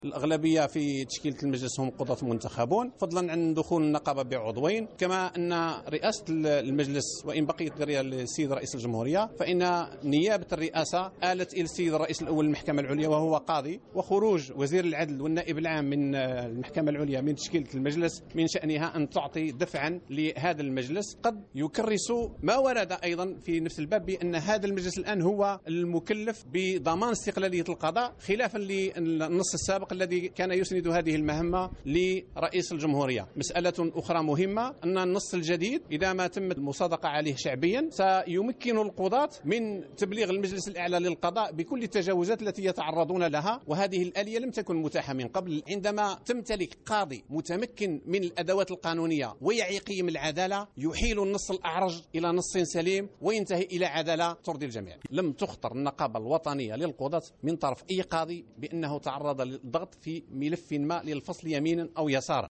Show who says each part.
Speaker 1: الأغلبية في تشكيلة المجلس هم قضاة منتخبون، فضلا عن دخول النقابة بعضوين، كما أن رئاسة المجلس وإن بقيت للسيد رئيس الجمهورية، فإن نيابة الرئاسة آلت إلى السيد الرئيس الأول للمحكمة العليا وهو قاضي، وخروج وزير العدل والنائب العام من المحكمة العليا من تشكيلة المجلس من شأنها أن تعطي دفعا لهذا المجلس. قد يكرس ما ورد أيضا في نفس الباب بأن هذا المجلس الآن هو المكلف بضمان استقلالية القضاء، خلافا للنص السابق الذي كان يسند هذه المهمة لرئيس الجمهورية. مسألة أخرى مهمة أن النص الجديد إذا ما تم المصادقة عليه شعبيا سيمكن القضاة من تبليغ المجلس الأعلى للقضاء بكل التجاوزات التي يتعرضون لها، وهذه الآلية لم تكن متاحة من قبل. عندما تمتلك قاضي متمكن من الأدوات القانونية ويعي قيم العدالة، يحيل النص الأعرج إلى نص سليم وينتهي إلى عدالة ترضي الجميع. لم تخطر النقابة الوطنية للقضاة من طرف أي قاضي بأنه تعرض للضغط في ملف ما للفصل يمينا أو يسارا.